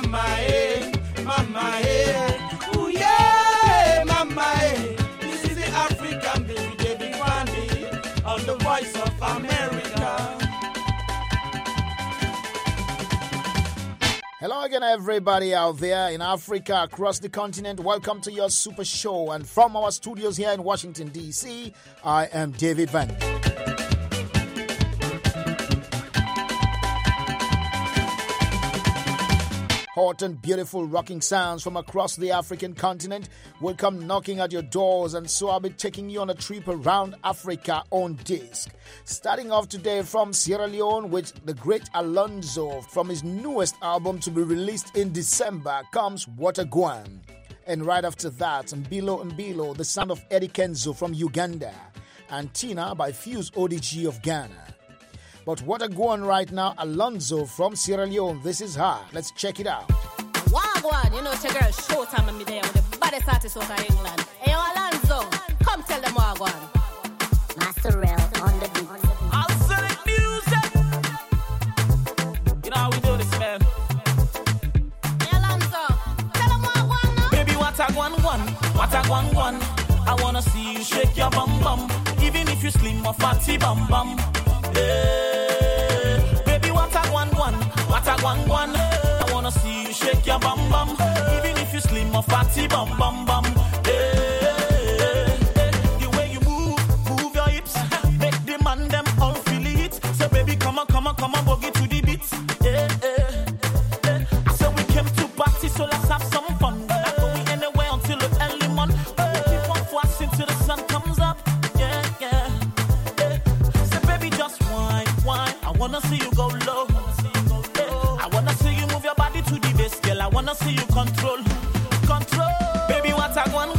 mama, eh, mama, eh. Ooh, yeah, mama, eh. This is the African baby, David Wande, on the Voice of America. Hello again, everybody out there in Africa, across the continent. Welcome to your Super Show. And from our studios here in Washington, D.C., I am David Van. Hot and beautiful rocking sounds from across the African continent will come knocking at your doors, and so I'll be taking you on a trip around Africa on disc. Starting off today from Sierra Leone with the great Alonzo. From his newest album to be released in December comes Watagwan. And right after that, Mbilo, the sound of Eddie Kenzo from Uganda. And Tina by Fuse ODG of Ghana. But what a going right now, Alonzo from Sierra Leone. This is her. Let's check it out. Wagwan, you know it's your girl Showtime and me there with the baddest artist out of England. Hey, yo, Alonzo, come tell them Wagwan. Master Rel on the beat. I'll select music. You know how we do this, man. Hey, Alonzo, tell them Wagwan now. Baby, Watagwan. I wanna see you shake your bum bum, even if you slim or fatty bum bum. Hey, baby, Watagwan. I wanna see you shake your bum bum, even if you slim or fatty bum bum bum. Hey, the way you move your hips, make the man them all feel it. So baby, come on, boogie to the beat. I said we came to party, so let's have some fun. Not going anywhere until the early morning. Keep on flashing till the sun comes up. Yeah. So baby, just wine. I wanna see you go low. I wanna see you move your body to the bass, girl. I wanna see you control. Baby, Watagwan.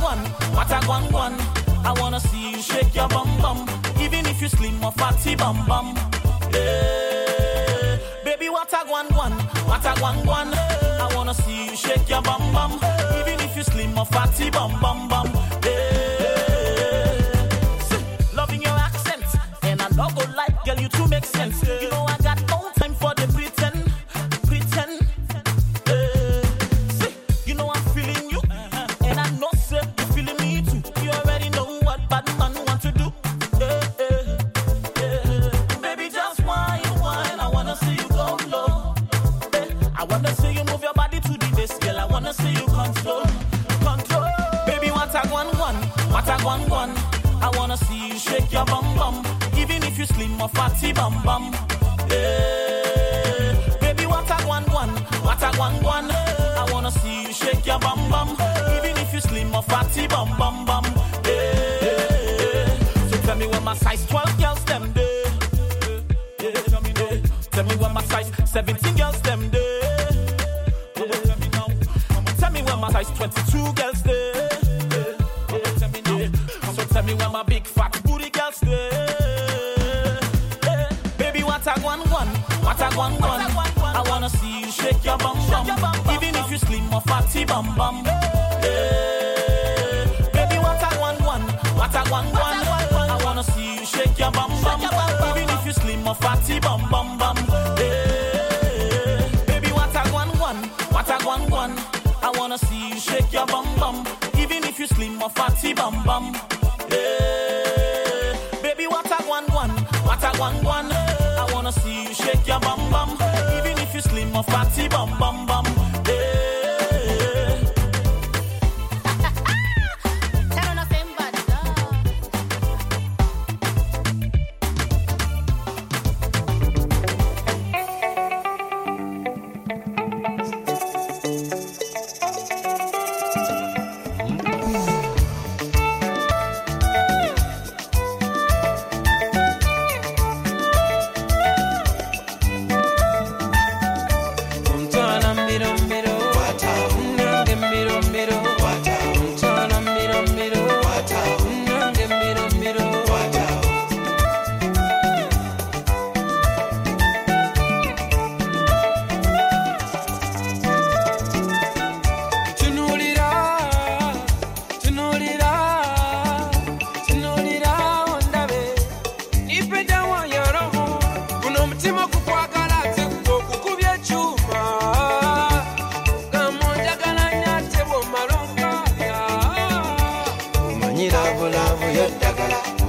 I wanna see you shake your bum bum, even if you slim or fatty bum bum. Yeah. Baby, Watagwan. I wanna see you shake your bum bum, even if you slim or fatty bum bum bum. Yeah. See, loving your accent, and I don't go like, girl, you too make sense. You know I got no time for the pretend. See, you know I'm feeling you, and I know sir you feeling me too. You already know what bad man want to do. Baby, just wine. I wanna see you go low. I wanna see you move your body to the bass, girl. I wanna see you control. Baby, Watagwan. I wanna see you shake your bum bum, even if you slim or fatty bum bum. Baby, Watagwan. I wanna see you shake your bum bum, even if you slim or fatty bum bum bum. So tell me when my size 12 girls them day. Tell me when my size 17 girls them day. Tell me when my size 22 girls day. So tell me when my big fat booty girls day. Baby, Watagwan. I wanna see you shake your bum bum, even if you slim or fatty bum bum. Baby, Watagwan. I wanna see you shake your bum bum, even if you slim or fatty bum bum bum. Baby, Watagwan. I wanna see you shake your bum bum, even if you slim or fatty bum bum. Baby, Watagwan. I wanna see you shake your bum bum, even if you slim or fatty bum bum bum.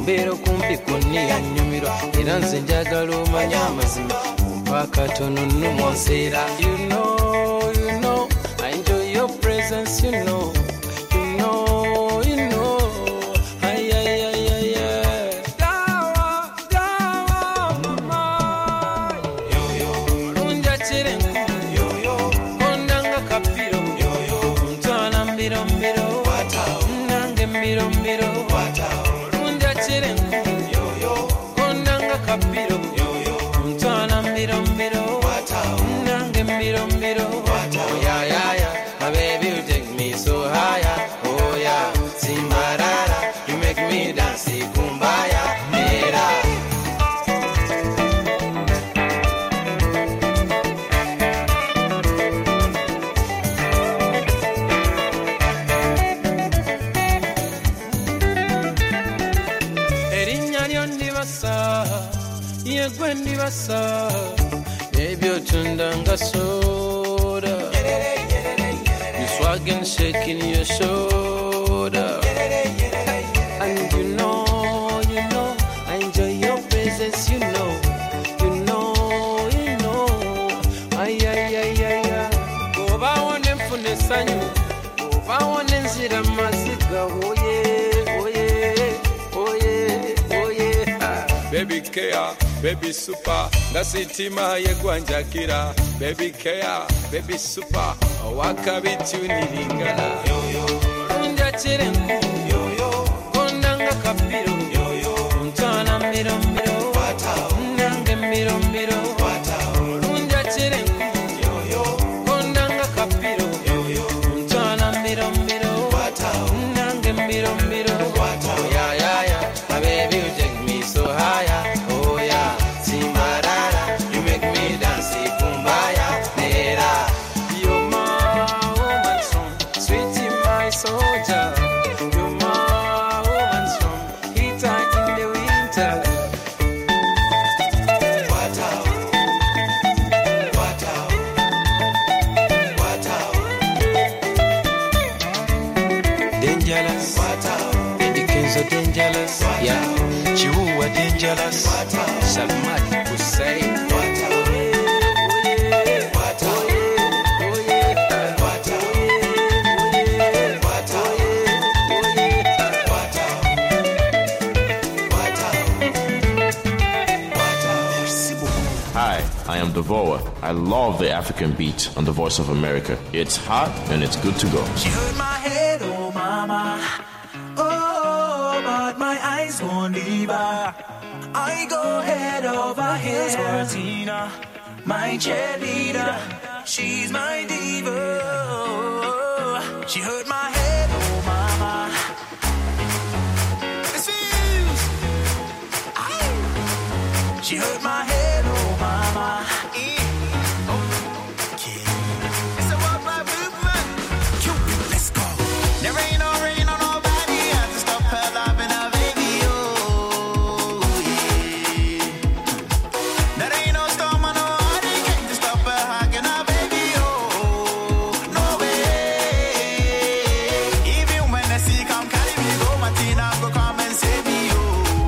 mbeera kumpi kunniya nnyumiro era nze njagala omanya amazima mpaka tono nnuma nseera. You know, I enjoy your presence, you know. Ay, ay, ay, ay, ay. Dawa, mama. Lunja chirengu. Ondanga kapiro. Mtwana mbiro mbiro. Nange mbiro mbiro. Lunja chirengu. Ondanga kapiro. Mtwana mbiro mbiro. Nange mbiro mbiro. Oh yeah, yeah, yeah. My baby, you take me so higher. Oh yeah, Simbarara, you make me dance, kumbaya, mera. Erinya lyondibasa, yegwe ndibasa, ebyo tundanga soda. You swaggin', shaking your shoulder. And you know, I enjoy your presence, you know. Ay, ay, ay, ay, ay. Oba wone mfune sanyu, oba wone nzira maziga, oh yeah, oh yeah, oh yeah, oh yeah. Baby care, baby super, ngasitima yegwanjakira. Baby care, baby super, wakabituniringana. Unja chirengu, kondanga kapiro. Mtwana mbiro mbiro, nange mbiro mbiro. Unja chirengu, kondanga kapiro. Mtwana mbiro mbiro, nange mbiro mbiro. Oh yeah, yeah, yeah, my baby, you take me so higher. Oh yeah, Simbarara, you make me dance, kumbaya, nera. You're my woman song, sweetie, my soldier. You're my woman song, heater in the winter. Dangerous, Eddie so dangerous, yeah. Chihuahua dangerous, Salmat Hussein. Hi, I am Devora. I love the African beat on the Voice of America. It's hot and it's good to go. She hurt my head, oh mama. Oh, but my eyes won't leave her. I go head over heels for Tina, my cheerleader. She's my diva. She hurt my head, oh mama. It's fused. She hurt my head, oh mama. It's a worldwide movement. Let's go. There ain't no rain on nobody. I have to stop her loving her baby. Oh, yeah. There ain't no storm on nobody. Can't just stop her hugging her baby. Oh, no way. Even when the sea come carry me, go Martina, go come and save me. Oh,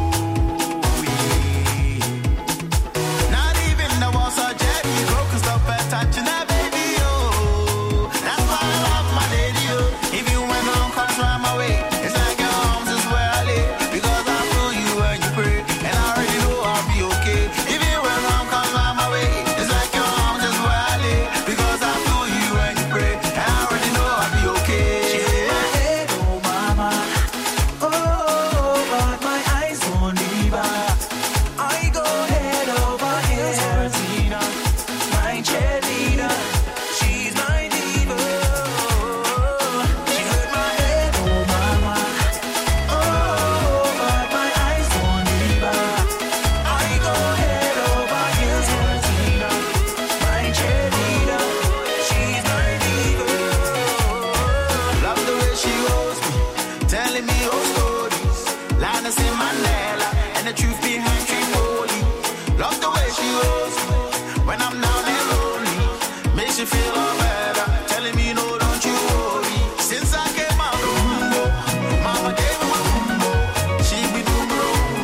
yeah. Not even the walls are Jerry. Go can stop her touching her baby. Oh, that's why I love my lady. Oh, even when home comes round my way, it's like your arms is where I live. Because I feel you when you pray, and I already know I'll be okay. Even when home comes round my way, it's like your arms is where I live. Because I feel you when you pray, and I already know I'll be okay. She hit my head, oh mama. Oh, but my eyes won't leave her. I go head over heels for Tina, my cheerleader. She's my diva. She hurt my head, oh mama. Oh, but my eyes won't leave her. I go head over heels for Tina, my cheerleader. She's my diva. Love the way she holds me, telling me old stories. Linus in Mandela, and the truth behind Tripoli. Love the way she holds me when I'm down and lonely. Makes you feel all better, telling me no, don't you worry. Since I came out of Rumbo, mama gave me my Rumbo. She be doing wrong.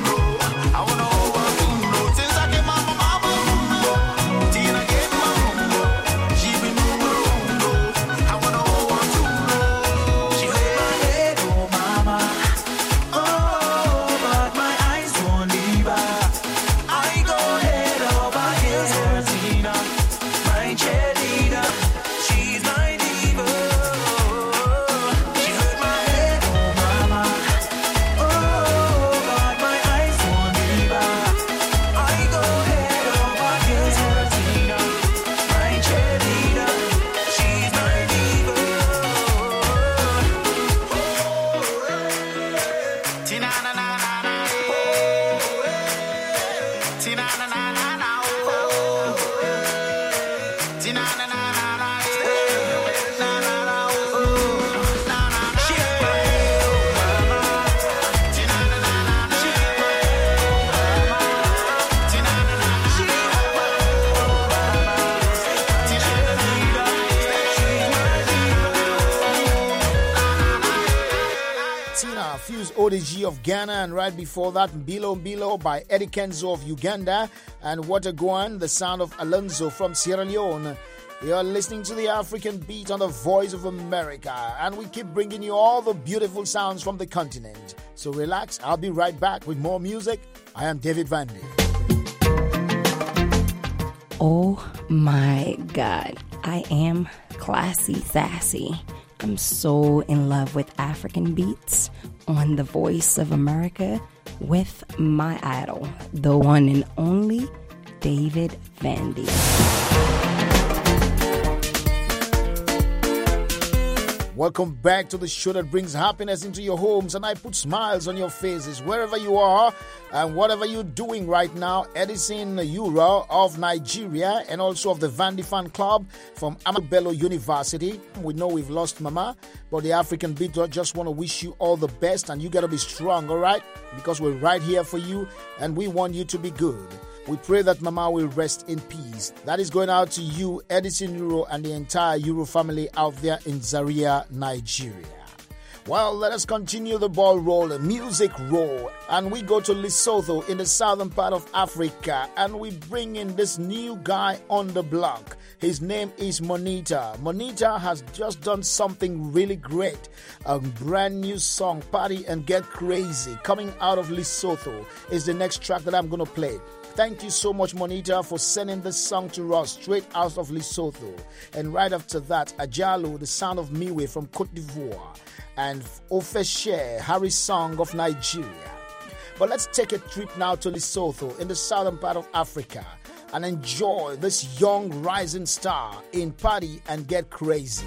ODG of Ghana, and right before that, Mbilo Mbilo by Eddie Kenzo of Uganda, and Wataguan, the sound of Alonso from Sierra Leone. You're listening to the African Beat on the Voice of America, and we keep bringing you all the beautiful sounds from the continent. So relax, I'll be right back with more music. I am David Vandy. Oh my God, I am classy sassy. I'm so in love with African beats on the Voice of America with my idol, the one and only David Vandy. Welcome back to the show that brings happiness into your homes, and I put smiles on your faces wherever you are and whatever you're doing right now. Edison Yura of Nigeria, and also of the Vandy Fan Club from Ahmadu Bello University. We know we've lost Mama, but the African Beat just want to wish you all the best, and you got to be strong, all right? Because we're right here for you, and we want you to be good. We pray that Mama will rest in peace. That is going out to you, Edison Euro, and the entire Euro family out there in Zaria, Nigeria. Well, let us continue the ball rolling, music roll, and we go to Lesotho in the southern part of Africa, and we bring in this new guy on the block. His name is Monita. Monita has just done something really great. A brand new song, Party and Get Crazy, coming out of Lesotho is the next track that I'm going to play. Thank you so much, Monita, for sending this song to us straight out of Lesotho. And right after that, Ajalo, the sound of Miwe from Cote d'Ivoire, and Ofeshe, Harry's song of Nigeria. But let's take a trip now to Lesotho in the southern part of Africa and enjoy this young rising star in Party and Get Crazy.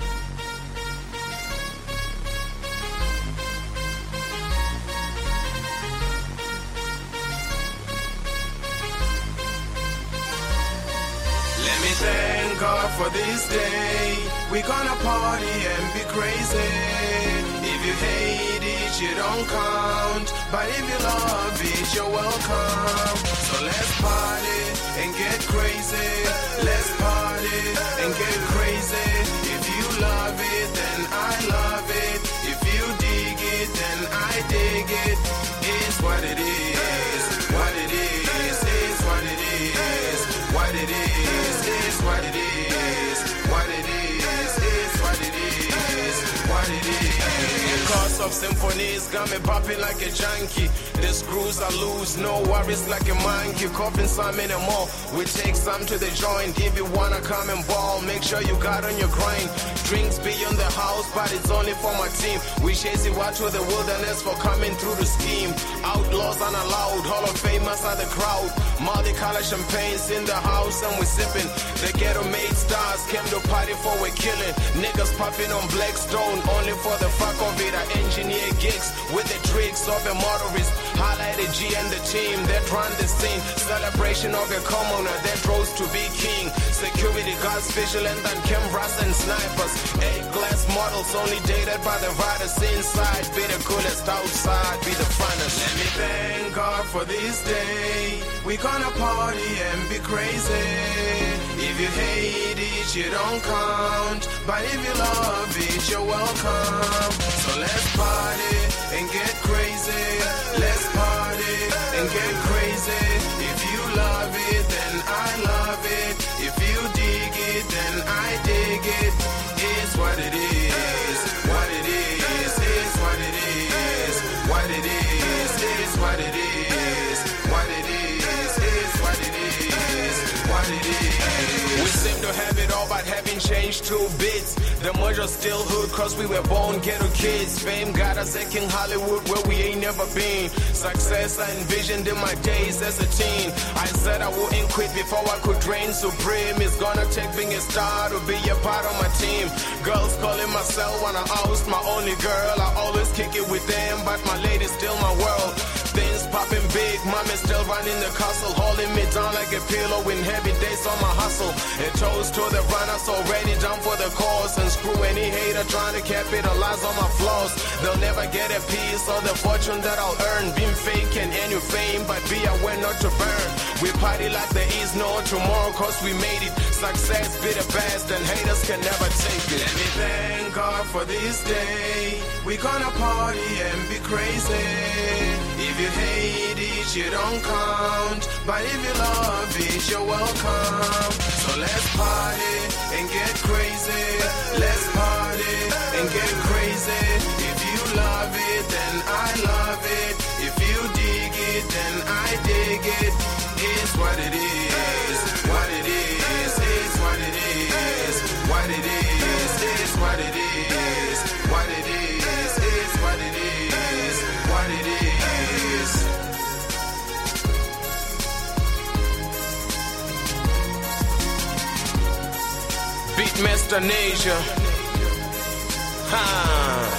Thank God for this day. We gonna party and be crazy. If you hate it, you don't count. But if you love it, you're welcome. So let's party and get crazy. Let's party and get crazy. If you love it, then I love it. If you dig it, then I dig it. It's what it is. What it is. It's what it is. What it is. What it is, what it is, it's what it is, what it is. The cost of symphonies got me popping like a junkie. The screws are loose, no worries like a monkey. Coughing some in the mall, we take some to the joint. If you wanna come and ball, make sure you got on your grind. Drinks beyond the house, but it's only for my team. We chase it out to the wilderness for coming through the scheme. Outlaws unallowed, Hall of Famers are the crowd. Multicolored champagnes in the house and we sipping. The ghetto made stars came to party for we killing. Niggas puffing on Blackstone only for the fuck of it. I engineer gigs with the tricks of a motorist. Highlighted G and the team that run the scene. Celebration of a commoner that rose to be king. Security guards, vigilant and cameras and snipers. A-class models only dated by the riders inside. Be the coolest outside, be the funnest. Let me thank God for this day. We gonna party and be crazy. If you hate it, you don't count. But if you love it, you're welcome. So let's party and get crazy. Let's party and get crazy. If you love it, then I love it. If you dig it, then I dig it. It's what it is. What it is. It's what it is. What it is. It's what it is. What it is. It's what it is. What it is. We seem to have it all, but having changed 2 bits. The merger still hood, cause we were born ghetto kids. Fame got us at King Hollywood, where we ain't never been. Success I envisioned in my days as a teen. I said I wouldn't quit before I could reign supreme. It's gonna take being a star to be a part of my team. Girls calling myself when I oust my only girl. I always kick it with them, but my lady's still my world. Things popping big, mommy's still running the castle, holding me down like a pillow in heavy days on my hustle. A toast to the runners already down for the cause, and screw any hater trying to capitalize on my flaws. They'll never get a piece of the fortune that I'll earn. Being fake and any fame, but be aware not to burn. We party like there is no tomorrow, cause we made it. Success be the best, and haters can never take it. Let me thank God for this day. We gonna party and be crazy. If you hate it, you don't count. But if you love it, you're welcome. So let's party and get crazy. Let's party and get crazy. If you love it, then I love it. If you dig it, then I dig it. It's what it is. What it is. It's what it is. What it is. It's what it is. What it is. It's what it is. What it is. Beatmaster Nation. Ha.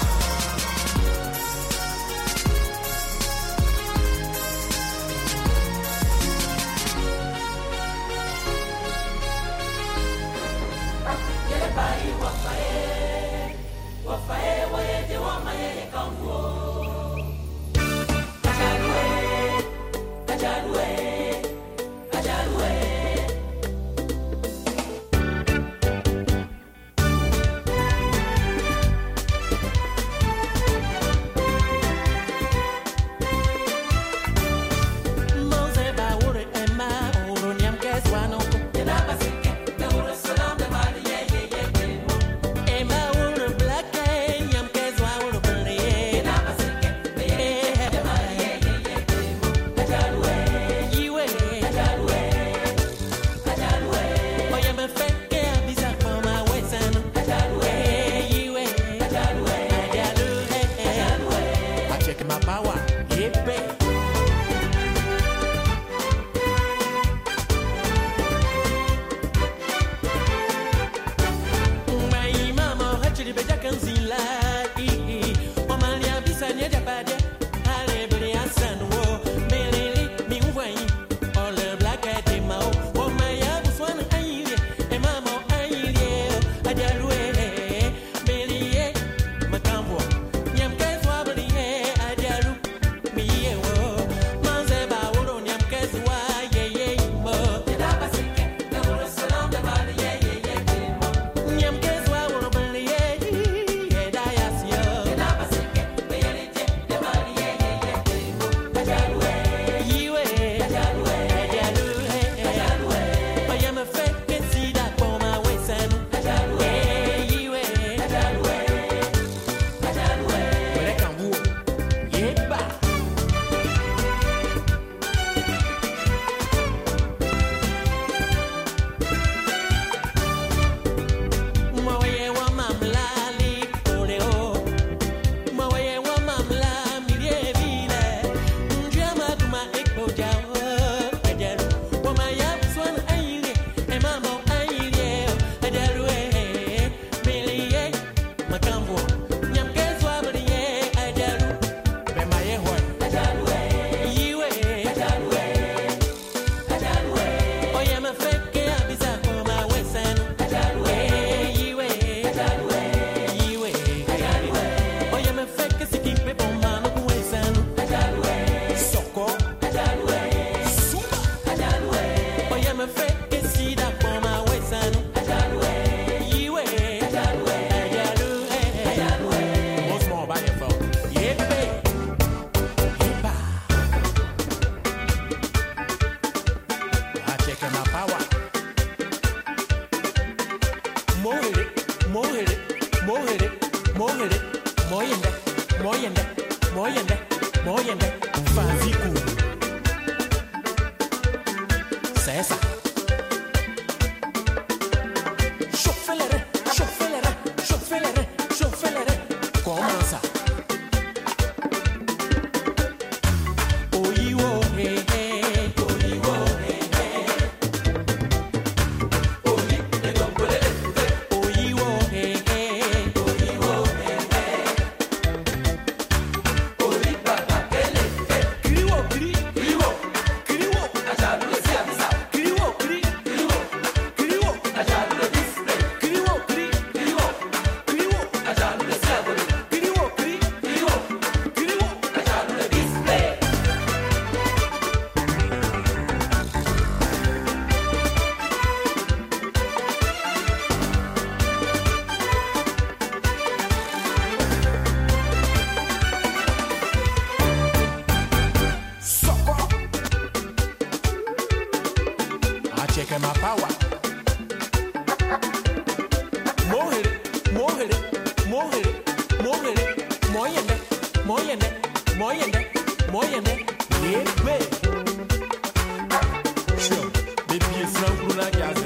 Sure, maybe it's not good like that.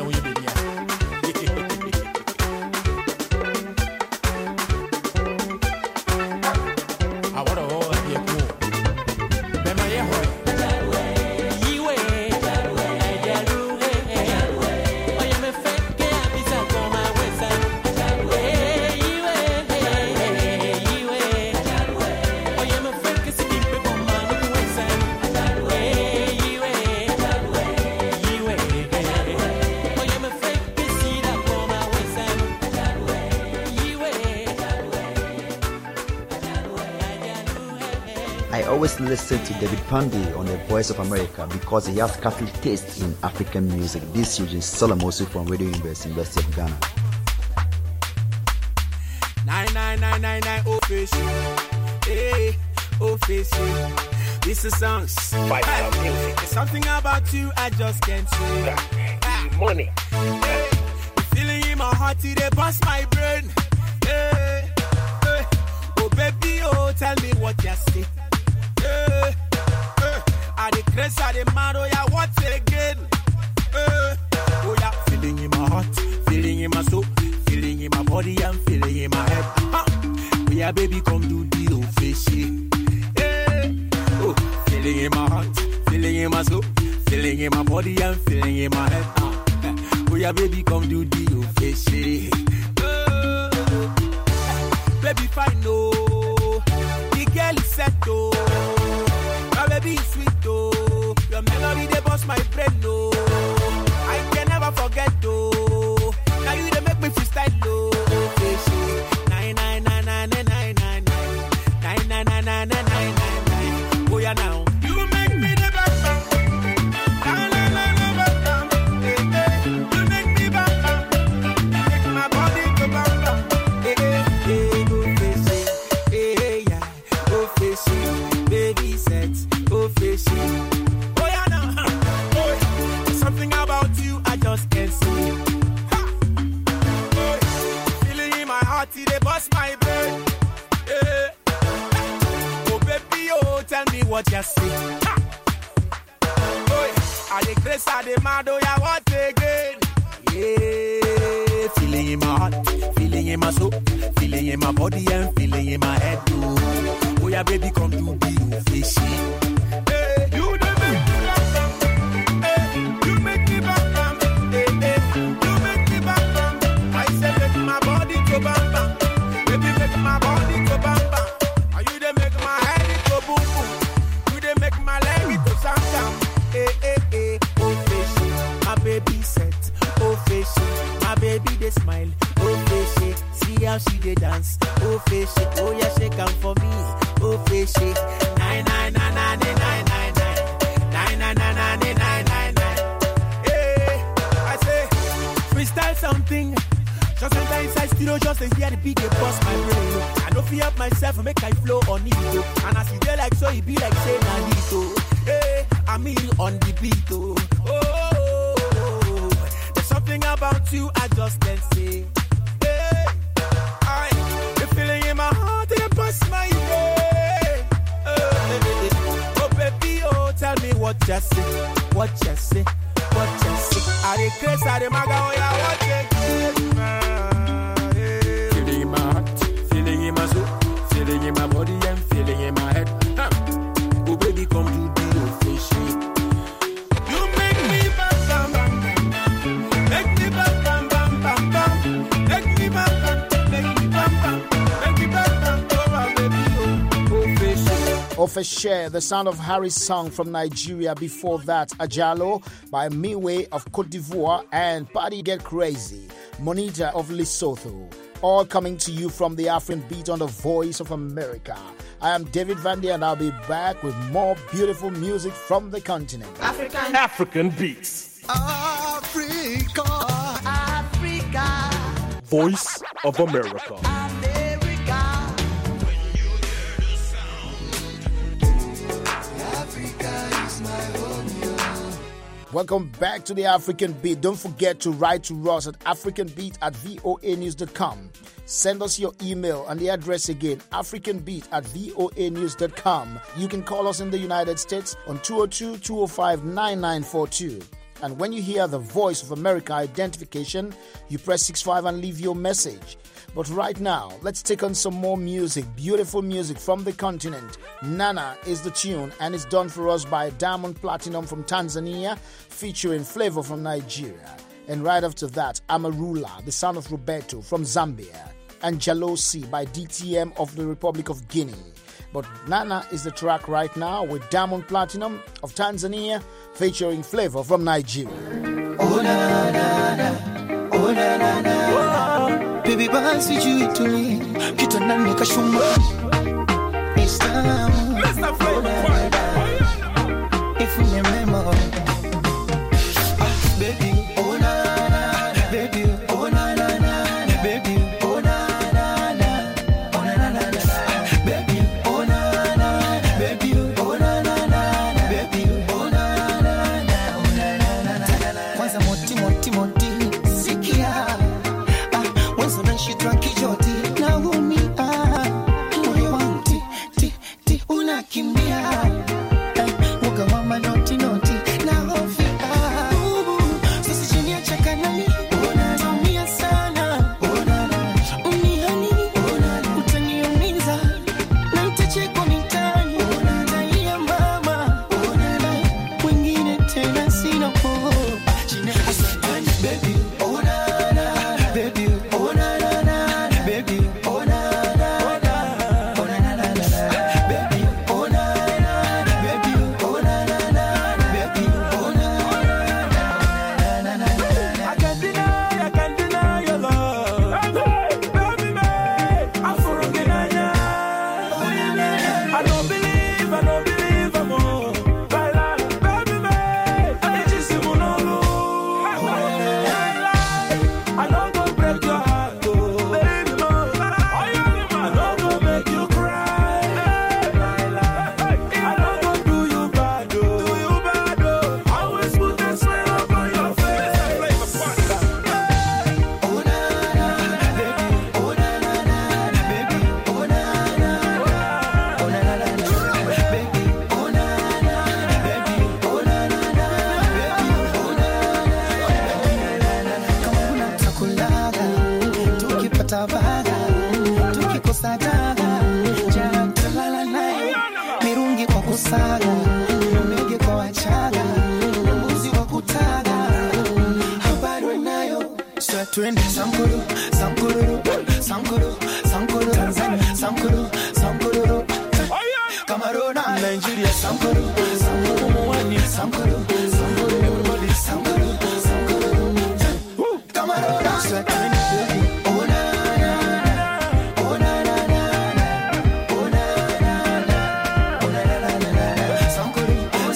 I want to hold up your pool. Remember, I always listen to David Pandey on the Voice of America because he has Catholic taste in African music. This is Solomosu from Radio University of Ghana. 99999 office. Hey, office. This is songs. There's something about you I just can't say. Money. Hey, feeling in my heart, they bust my brain. Hey, hey. Oh baby, oh tell me what you see. I the craze, I the mad, oh yeah, what again? Oh yeah, feeling in my heart, feeling in my soul, feeling in my body, and feeling in my head. Oh yeah, baby, come do the old fishy. Oh, feeling in my heart, feeling in my soul, feeling in my body, and feeling in my head. Oh yeah, baby, come do the old fishy. Baby, fine, no, the girl is set, oh. Baby, sweet, oh. Your melody, they bust my brain, no. I can never forget, oh. Now you, they make me freestyle, oh. 9999999999999. Oh, yeah, now. You make me the back. You make me back. Make my body go bang. Go face it. Yeah. Go face it. Baby set. Oh yeah, now. Oh, something about you I just can't see. Oh, feeling in my heart, they bust my brain. Oh baby, oh tell me what you see. Oh, I the grace, I the mad, oh yeah, what again? Yeah, feeling in my heart, feeling in my soul, feeling in my body and feeling in my head. Oh yeah, baby, come to be fishy. Smile, oh face, see how she dey dance, oh face, oh yeah, shake am for me, oh face, 99999999999. Hey, I say, freestyle something. Just sometimes I still just hear the beat, they bust my brain. I don't feel up myself, make I flow on it, and as you dey like so, it be like say Nanito. Hey, I'm here on the beat, oh. Something about you I just can't say. Hey, the feeling in my heart, it bust my brain. Oh baby, oh tell me what you say, what you say, what you say. I the craze, I the maga, oh yeah, what you say. Feeling in my heart, feeling in my soul, feeling in my body and feeling in my head. Oh baby, come to the official. You make me bam bam bam. Officier, the sound of Harry's song from Nigeria. Before that, Ajalo by Miwe of Cote d'Ivoire and Party Get Crazy, Monita of Lesotho. All coming to you from the African Beat on the Voice of America. I am David Vandy and I'll be back with more beautiful music from the continent. African Beats. Africa. Voice of America. Welcome back to the African Beat. Don't forget to write to us at africanbeat@voanews.com. Send us your email and the address again, africanbeat@voanews.com. You can call us in the United States on 202-205-9942. And when you hear the Voice of America identification, you press 65 and leave your message. But right now, let's take on some more music, beautiful music from the continent. Nana is the tune, and it's done for us by Diamond Platinum from Tanzania, featuring Flavor from Nigeria. And right after that, Amarula, the son of Roberto from Zambia, and Jalosi by DTM of the Republic of Guinea. But Nana is the track right now with Diamond Platinum of Tanzania, featuring Flavor from Nigeria. Oh, na, na, na. Oh, na, na, na. Baby, basi juu to me. Kita nani kashuma. It's time. Mr. Flavor. If you remember. Baby. Oh, na, na, na. Baby. Oh, na, na, na. Baby. Oh, na, na, na. Oh, na, na, na, na. Baby. Oh, na, na. Baby. Oh, na, na, na. Baby. Oh, na, na, na. Oh, na, na, na. Kwanza moti. Sikia. She drank it joti na umi moyo wangu ti unakimbia uga mama noti na hofi sasa chini ya chaka nani unatumia sana unihani utaniumiza na nitacheka mitani unalia mama wengine tena sina po chini baby baby Twende Sankuru Tanzania Sankuru Cameroon Nigeria Sankuru Mwani Sankuru everybody Sankuru Cameroon oh na na oh na na oh na na oh na na Sankuru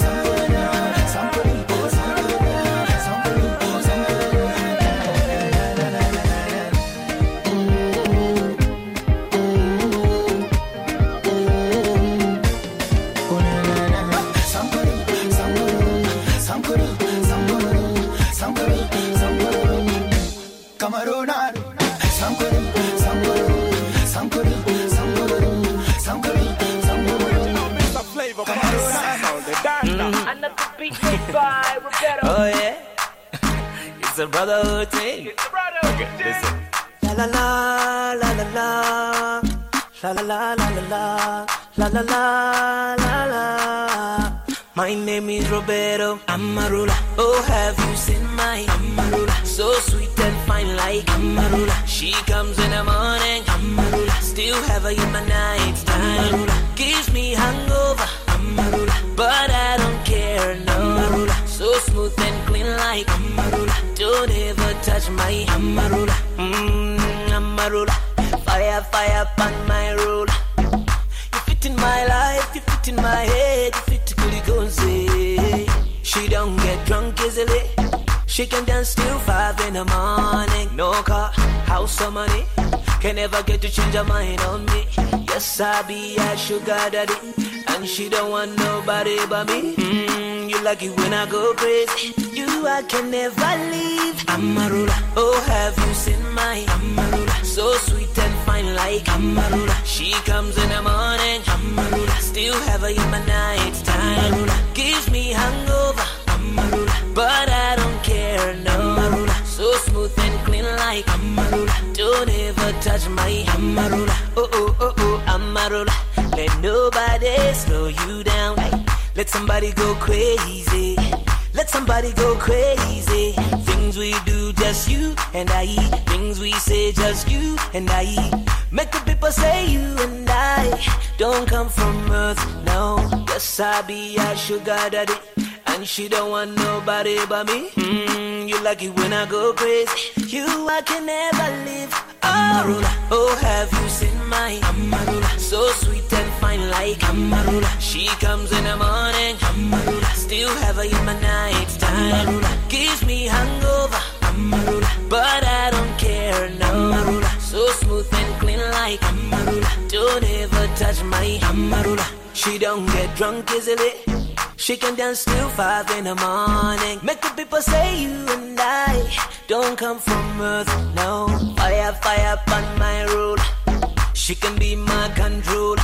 Oh yeah, it's a brotherhood thing. Okay, listen. La la la la la la la la la la la la la. My name is Roberto Amarula. Oh, have you seen my Amarula? So sweet and fine like Amarula. She comes in the morning, Amarula. Still have her in my night time. Amarula gives me hangover, Amarula, but I don't care, no. Amarula so smooth and clean like Amarula. Don't ever touch my Amarula. Amarula, fire on my roller. You fit in my life, you fit in my head, you fit to Kuligonze. She don't get drunk easily. She can dance till 5 in the morning. No car, house or money, can never get to change her mind on me. Yes, I be a sugar daddy, and she don't want nobody but me. You like it when I go crazy. You I can never leave. Amarula, oh have you seen my Amarula? So sweet and fine like Amarula. She comes in the morning, Amarula. Still have her in my night time. Amarula gives me hangover, Amarula. But I don't care, no. Amarula so smooth and clean like Amarula. Don't ever touch my Amarula. Oh oh oh oh Amarula. Let nobody slow you down. Let somebody go crazy. Let somebody go crazy. Things we do, just you and I. Things we say, just you and I. Make the people say you and I don't come from earth, no. Yes, I be a sugar daddy, and she don't want nobody but me. You like it when I go crazy. You I can never leave. Amarula, oh have you seen my Amarula? So sweet and fine like Amarula. She comes in the morning, Amarula. Still have her in my night time. Amarula gives me hangover, Amarula. But I don't care, no. Amarula so smooth and clean like Amarula. Don't ever touch my Amarula. She don't get drunk easily. She can dance till 5 in the morning. Make the people say you and I don't come from earth, no. Fire, fire upon my rule. She can be my control,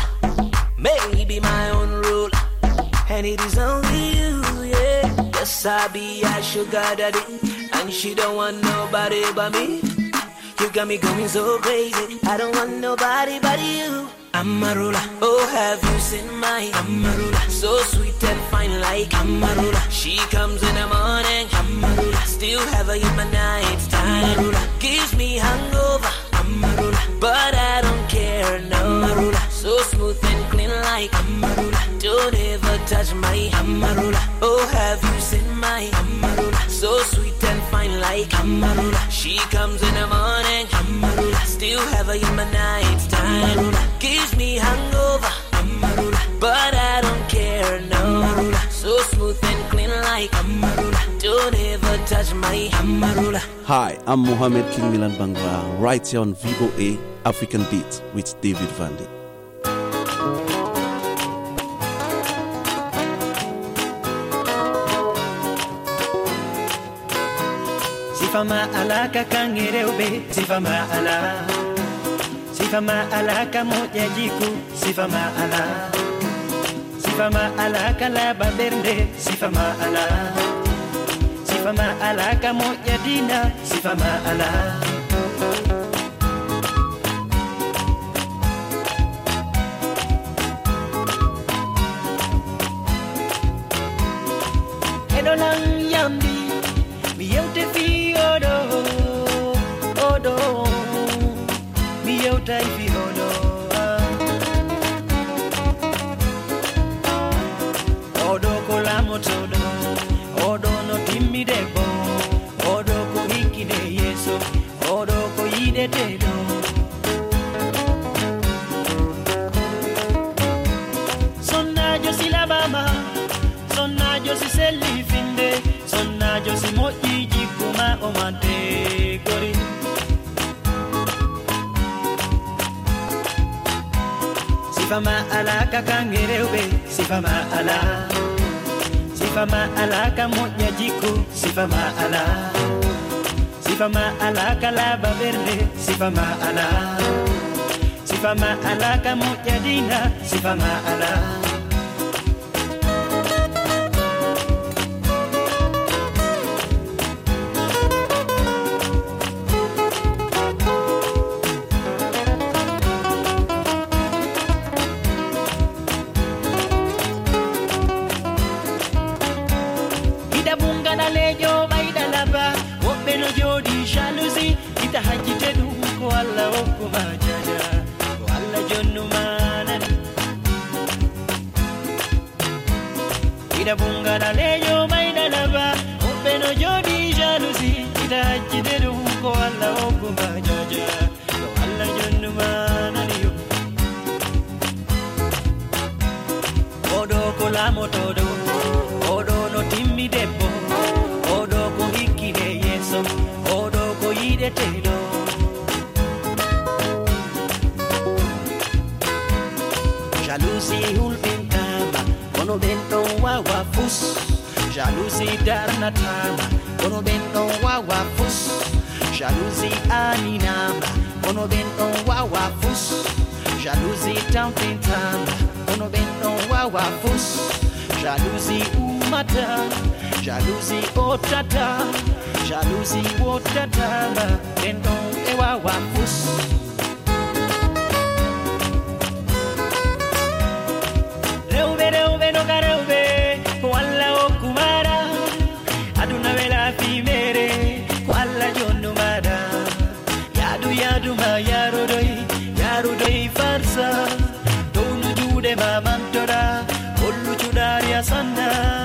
maybe my own rule. And it is only you, yeah. Yes, I be a sugar daddy, and she don't want nobody but me. You got me going so crazy. I don't want nobody but you. Amarula, oh have you seen my Amarula? So sweet and fine like Amarula. She comes in the morning, Amarula. Still have her in my night time. Amarula gives me hangover, Amarula. But I don't care, no. Amarula so smooth and clean like Amarula. Don't ever touch my Amarula. Oh have you seen my Amarula? So sweet and fine like Amarula. She comes in the morning, Amarula. Still have her in my night time. Amarula gives me hangover, Amarula. But I don't care, no. Amarula so smooth and clean like Amarula. Don't ever touch my Amarula. Hi, I'm Mohammed King Milan Bangla, right here on VOA African Beat with David Vandy. Sifama alaka kangereube, sifama ala. Sifama alaka moja jiku, sifama ala. Sifama alaka laba bernde, sifama ala. Sifama alaka moja dina, sifama ala. Edolang yambi, miyote fi odo, odo. Miyota fi odo. Odo kolamo todo, odo no timidebo, odo ko hikide yeso, odo ko yide tedo. Sonna yo si la bama, sonna yo si selifinde, sonna yo si moji jikuma omante gori. Sifama ala kakangereube, sifama ala. Sifama ala kamoja jiku, sifama ala. Sifama ala kalaba verde, sifama ala. Sifama ala kamoja dina, sifama ala. Ida bunga na leyo maina lava, openo jodi jalusi. Ida hajideru ko alla okuma jaja, ko alla jonnu mana liyo. Odo ko lamo todo, odo no timmi debbo, odo ko hikide yeso, odo ko yide tedo. Jalusi ulpintama, kono bento wawa fus. jalousie darnatama kono ben ɗon wawa fus jalousie aninama kono ben ɗon wawa fus jalousie tampintama kono ben ɗon wawa fus jalousie umata jalousie otata jalousie wotatama ben ɗon e wawa fus rewɓe no ka rewɓe ko Allah hokkumara aduna wela fimere ko Allah jonnumada yaduma yarudoy farsa downu juuɗe ma mantoɗa hollu cuɗari a sanna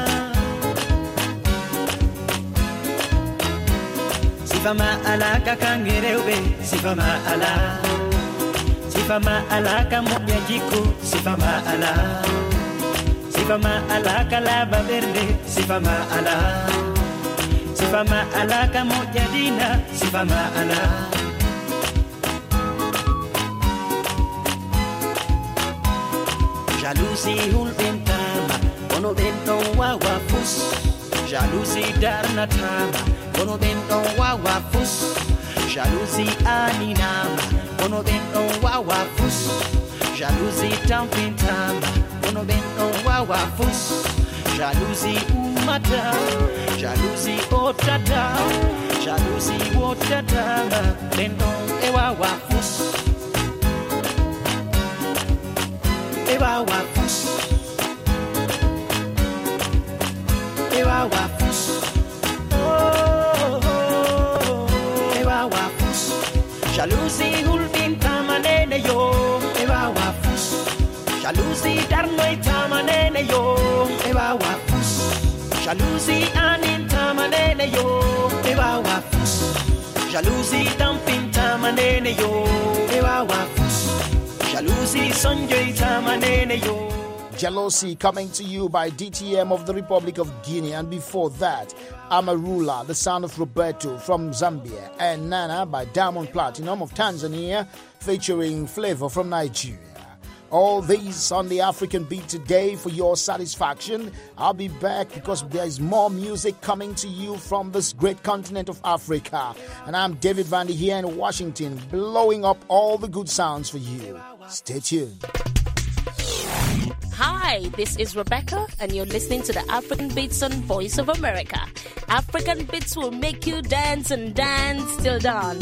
sifama alaka kange rewɓe sifama alaka moƴƴa jikku sifama alaka laba berde sifama alaka moƴƴa dina sifama ala jalousie hulɓintama kono ɓen ɗon wawa fus jalousie darnatama kono ɓen ɗon wawa fus jalousie aninama kono ɓen ɗon wawa fus jalousie tampintama kono ɓen ɗon wawa fus jalousie umata jalousie otata jalousie wotatama ɓen ɗon e wawa fus e wawa fus e wawa fus e wawa fus jalousie hulɓintama nene yo e wawa fus jalousie darnoytama nene yo e wawa fus jalousie anintama nene yo e wawa fus jalousie tampintama nene yo e wawa fus jalousie sonjoytama nene yo. Jealousy coming to you by DTM of the Republic of Guinea, and before that Amarula, the son of Roberto from Zambia, and Nana by Diamond Platinum of Tanzania featuring Flavor from Nigeria. All these on the African Beat today for your satisfaction. I'll be back because there's more music coming to you from this great continent of Africa. And I'm David Vandy here in Washington, blowing up all the good sounds for you. Stay tuned. Hi, this is Rebecca, and you're listening to the African Beats on Voice of America. African Beats will make you dance and dance till dawn.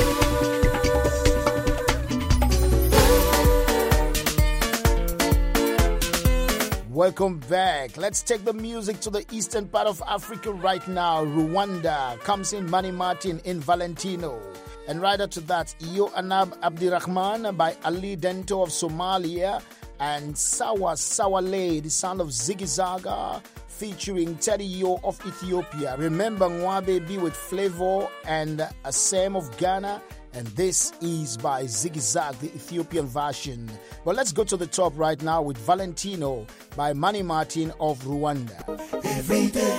Welcome back. Let's take the music to the eastern part of Africa right now. Rwanda comes in Manny Martin in Valentino. And right after that, Yo Anab Abdirahman by Ali Dento of Somalia. And Sawa Sawale, the son of Ziggy Zaga, featuring Teddy Yo of Ethiopia. Remember Nwabe be with Flavor and Asem of Ghana. And this is by Ziggy Zag, the Ethiopian version. Well, let's go to the top right now with Valentino by Manny Martin of Rwanda. Every day,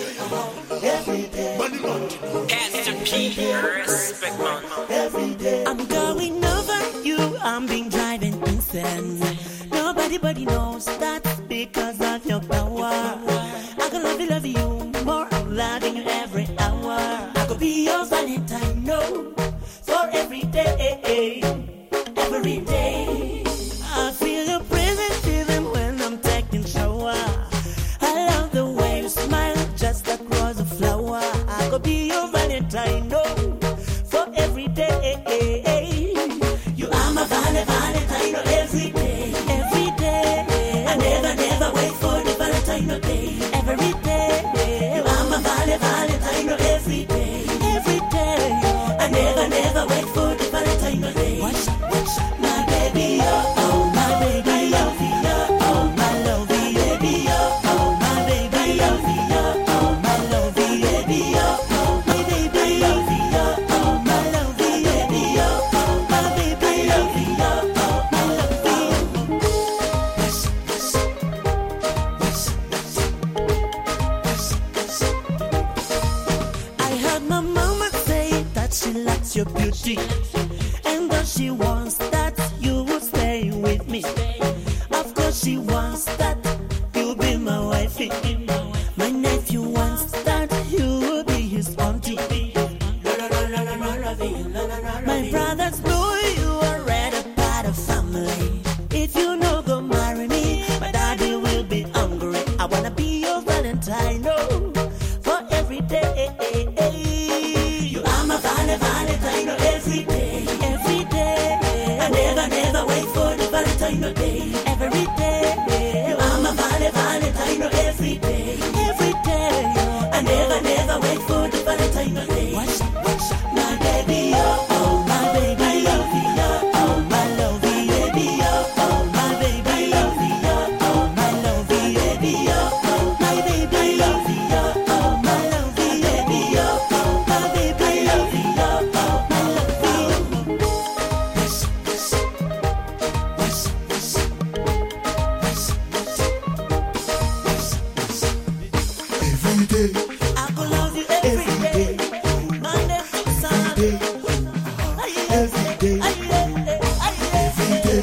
Pastor P, respect man. every day. I'm going over you, I'm being driving insane. Nobody knows that's because of your power. I can love you more, I'm loving you every hour. I could be your Valentine, no, for every day, every day. I feel your presence even when I'm taking shower. I love the way you smile, just across the flower. I could be your Valentine, no, for every day. You are my Valentine, no, every day, every day. I never wait for the Valentine day, every day. You are my Valentine, no, every day, every day. I never wait for the Valentine day. Watch, my baby, oh, my baby, oh, my lovey, baby, oh, my baby, oh, my lovey, baby, oh, my baby, oh, my lovey, baby, oh, my baby, oh, my lovey. I heard my mama say that she likes your beauty, and that she wants that you will stay with me. Of course she wants that you'll be my wifey. My nephew Valentine day, every day. You are my Valentine every day, every day. I never wait for the Valentine day. What's my baby? Oh, my baby, I love you. Oh, my love you, baby. Oh, my baby, I love you. Oh, my love you, baby. Oh, my baby, I love you. Oh, my love you, baby. Oh, my baby, I love you. Oh, my love Every day, I go love you every day. Monday to Sunday. Every day, every day,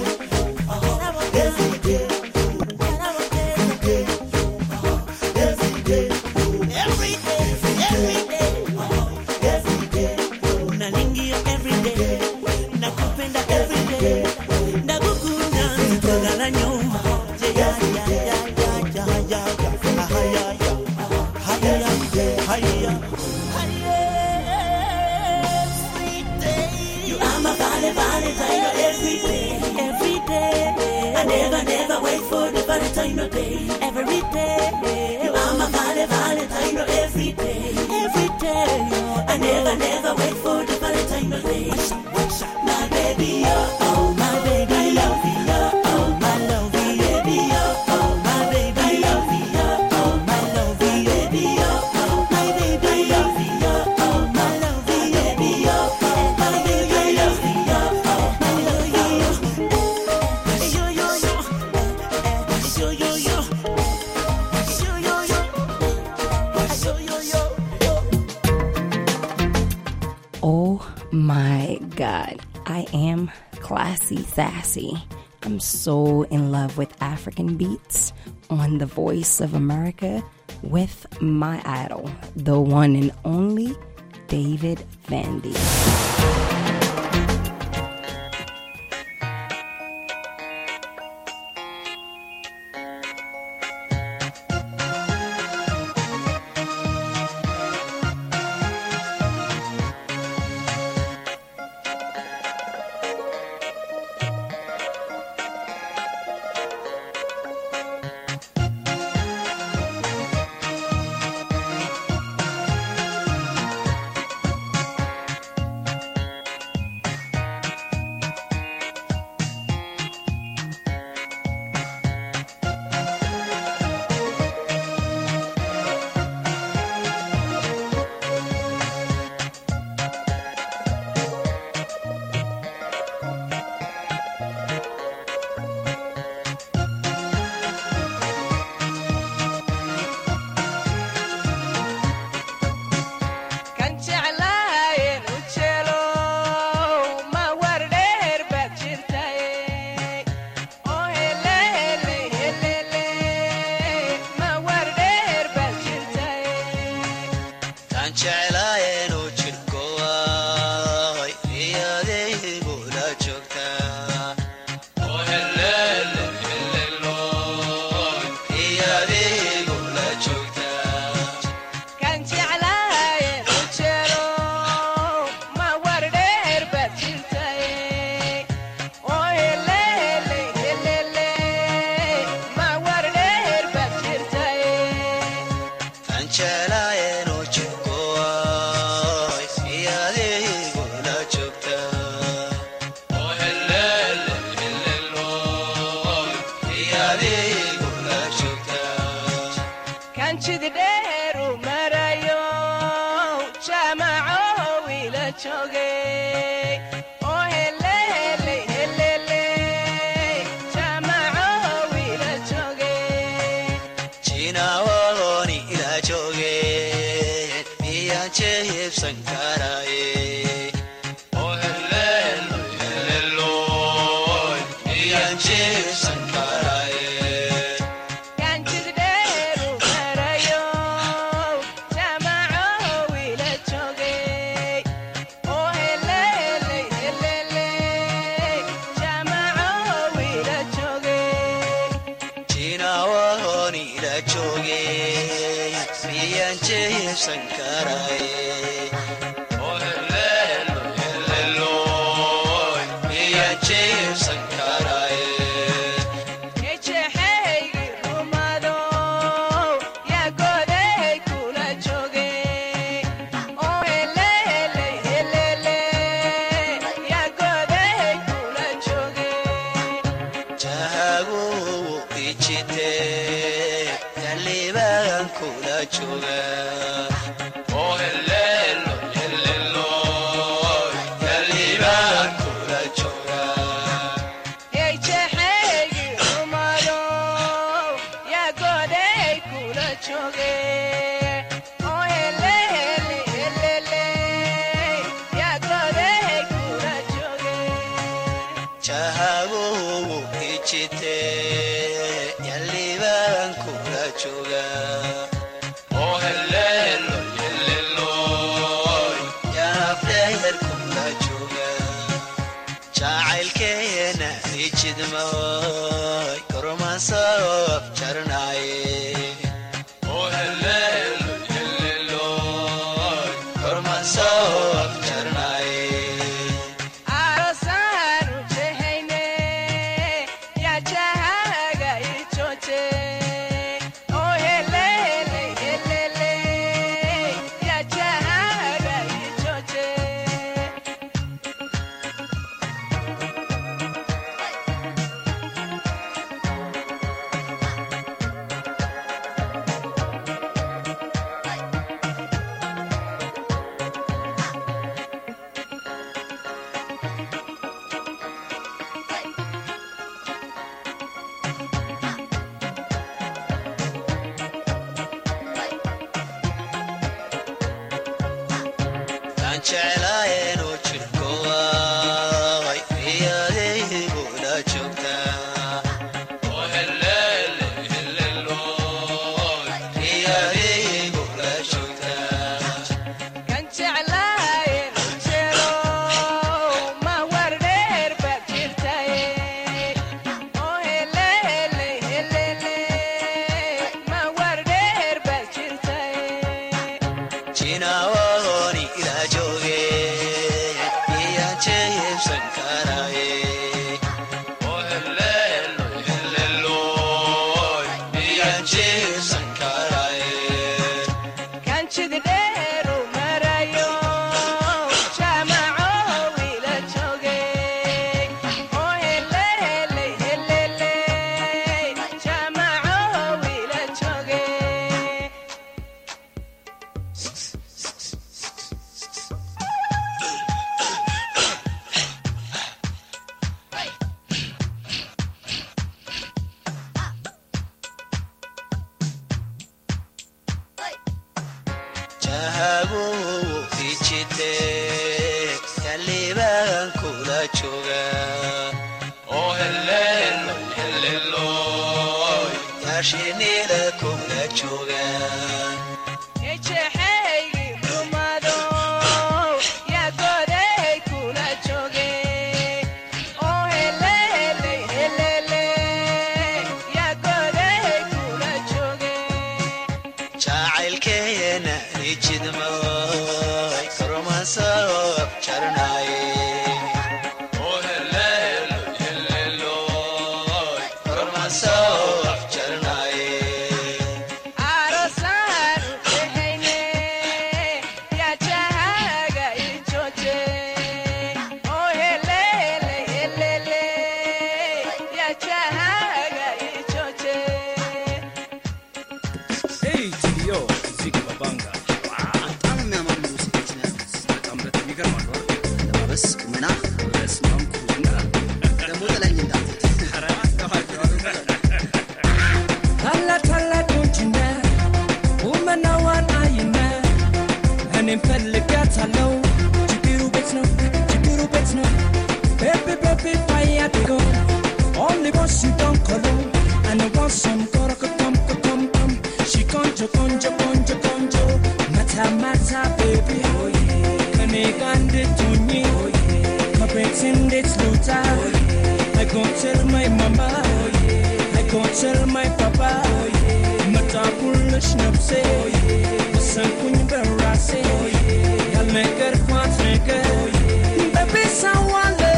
nalingia every day, nakupenda every day, nakukuna nitogala nyuma. You are my Valentine every day, every day. I never wait for the Valentine day, every day. You are my Valentine every day, every day. I never wait for the Valentine day. My baby, oh, my baby, I love you. Oh, my love you, baby. Oh, my baby, I love you. Oh, my love you, baby. Oh, my baby, I love you. Oh, my love you, baby. Oh, my baby, I love you. Oh, my love you. Yo yo yo, yo yo yo, yo yo yo, yo yo yo. Oh my God, I am classy sassy. I'm so in love with African beats on the Voice of America with my idol, the one and only David Vandy. ichite Taliban kula chuga Oh hello hello Taliban kula chuga Hey hey umaro ya gode kula choge Oh hele ya gode kula choge Chahabu ichite Taliban kula chuga Oh hello ya fleher kula chuga Chail kena ichidmo Korman saf charnaye Oh hello Korman saf charnaye Arosaru chehine ya chahaga ichoche Oh hele ya chahaga ichoche Tanchalaye no chikowa Iyade gula chukta Oh hello Iyade gula chukta Kanchi alaye chero ma warder bakirtaye Oh hele ma warder bakirtaye Chinawani ila joge Iyanche sankaraye Oh hello Iyanche sankaraye Kanchi dero marayo chamao ila choge Oh hele chamao ila choge Chahabu ichite Taliban kula chuga Oh hello Yashinila kula chuga Eche hey rumado ya gode kula choge Oh hele ya gode kula choge Chail kena ichidmo Korman saf charnaye Oh hello Korman saf charnaye Arosaru chehine ya chahaga ichoche Oh hele ya chahaga ichoche Hey, TDO, Ziggy Babanga. Tala kunjina Umana wan ayina Hanim felgatalau Chibiru betno Baby fire to go Only once you don't call And I want some korokotom. She conjo Mata baby oh yeah Kanegande tunyi oh yeah My betting it's luta oh yeah I gon' tell my mama oh yeah I gon' tell my papa oh yeah Mata pulish napse oh yeah Masan kunyi berase oh yeah Yal neger kwant neger oh yeah Baby sawale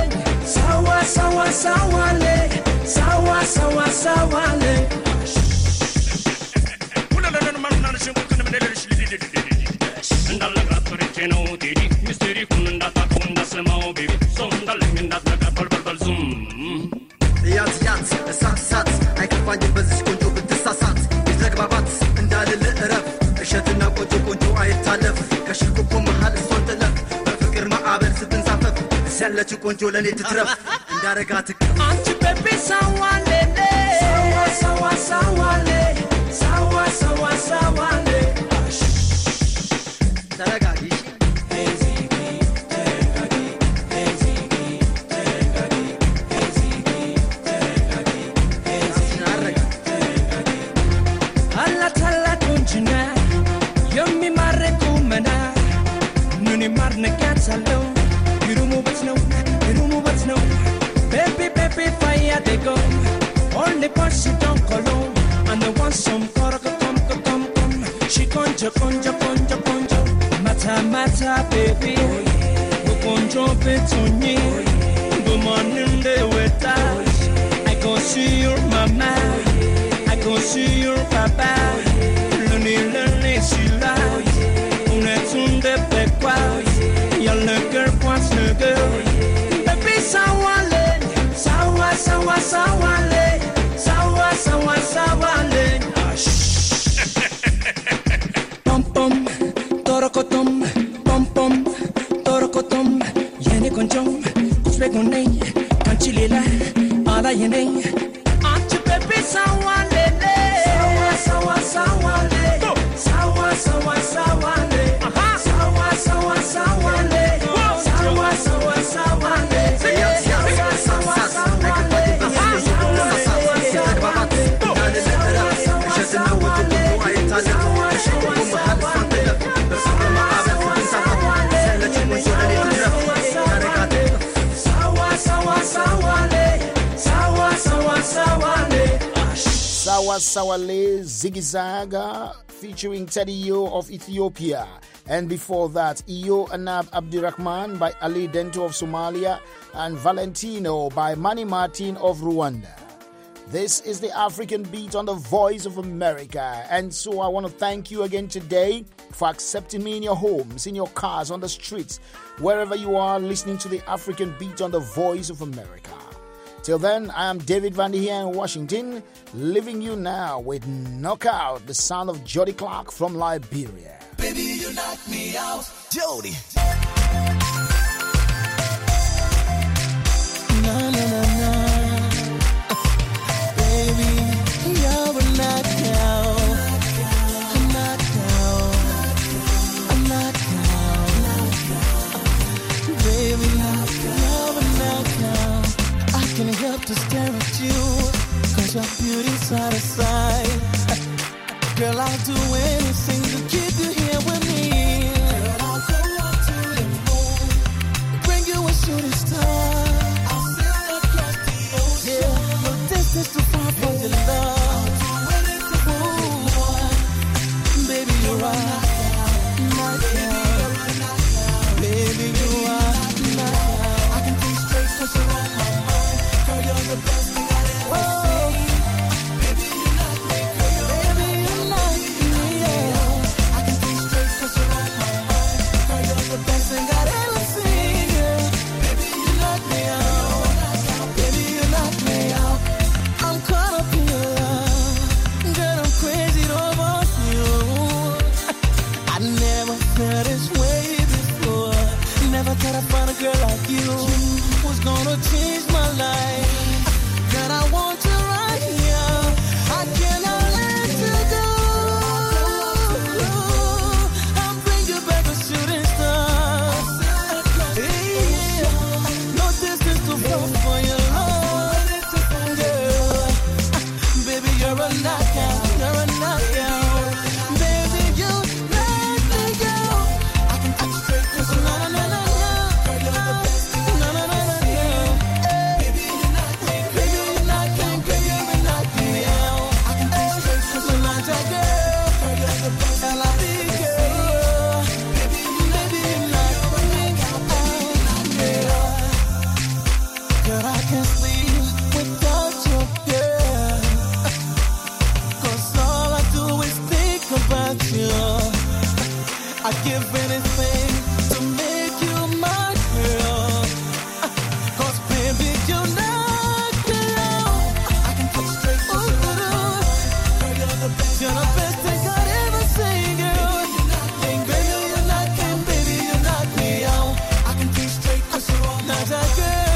Sawale Yat, sat, I can find you ቆንጆ ለኔ ትትረፍ እንዳረጋት አንቺ ቤቢ ሳዋሌሌ ሳዋሌ ሳዋሌ ተረጋጊ Hello, you move no. Baby, fire they go. Only person don't cologne. And the one some come. She conjo. Mata, baby. Go conjo betoni. Good morning, they wait. I go see your mama. I go see your papa. Luni, sila. Unetunde pekwa. You're the girl, wants the girl. Baby, sawale. Pom, torokotom. Yene konjom, kuspegone, kanchilila, ala yene. Auntie baby, sawale. Sawale. Sawale Ziggy Zaga featuring Teddy Yo of Ethiopia, and before that Iyo Anab Abdirahman by Ali Dento of Somalia and Valentino by Manny Martin of Rwanda. This is the African Beat on the Voice of America, and so I want to thank you again today for accepting me in your homes, in your cars, on the streets, wherever you are listening to the African Beat on the Voice of America. Till then, I am David Van Der here in Washington, leaving you now with Knockout, the sound of Jody Clark from Liberia. Baby, you knock me out, Jody. Na. Baby, you're a knockout. I'm knockout. Baby, you're a knockout. I can't help to stare at you, 'cause your beauty's out of sight. Girl, I'll do anything to keep you here with me. Girl, I'll go up to your home, bring you a shooting star. I'll sail across the ocean. Yeah, no distance too far from your love. I'll do anything for you. Baby, you're a knockout. Baby, you are knockout. I can think straight 'cause you're on my mind. Girl, you're the best thing I ever seen. Baby, you knock me, girl. Baby, you knock me out. I can think straight 'cause you're on my mind. Girl, you're the best thing I ever seen. Yeah. Baby, you knock me out. Baby, you knock me out. I'm caught up in your love. Girl, I'm crazy over you. I never felt this way before. Never thought I'd find a girl like you was gonna change my life. Girl, I want you right here. I cannot let you go. I'll bring you back a shooting star. Yeah. No distance too far for your love. Girl, baby, you're a knockout. You're a knockout. Baby, you knock me out. I can take straight 'cause you're not. Girl, you're the best thing. Baby, you knock me. Baby, you knock me. Baby, you knock me out. I can take straight 'cause you're not that girl. Girl, you're the best. L.I.B. girl. Baby, you knock me out. Girl, I can't sleep without you, girl. 'Cause all I do is think about you. I give anything to make you my girl. 'Cause baby, you knock me out. I can take straight to you. Girl, you're the best. You're the best thing I'd ever seen, girl. Baby, you knock me, baby, you knock me out. I can think straight 'cause you're all not that girl.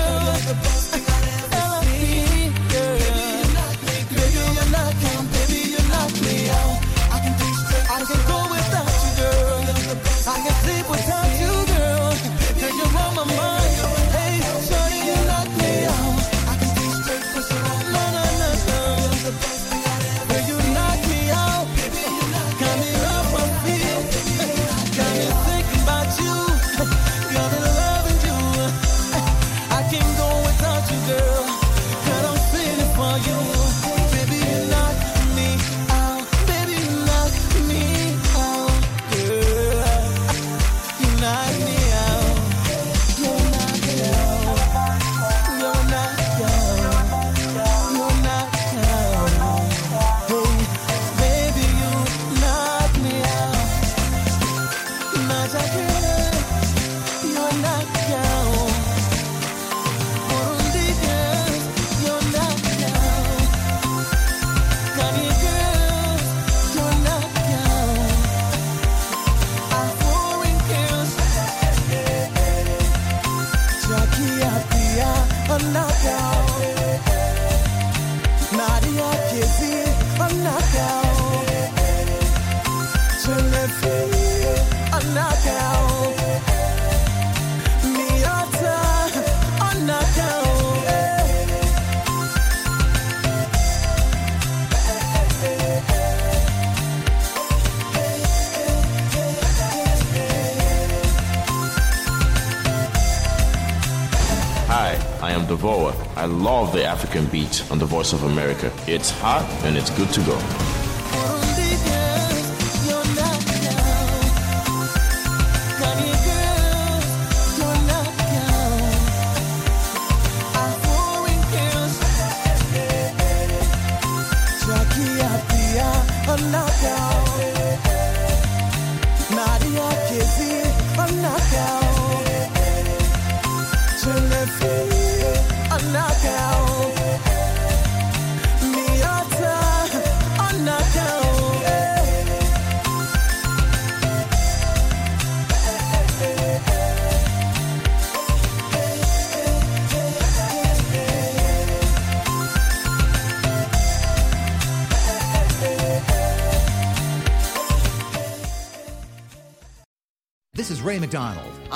knockout. Nadia Kezi, a knockout. Chelefi, a knockout. Miata, a knockout. Hi, I am Devoa. I love the African beat on the Voice of America. It's hot and it's good to go. This is Ray McDonald.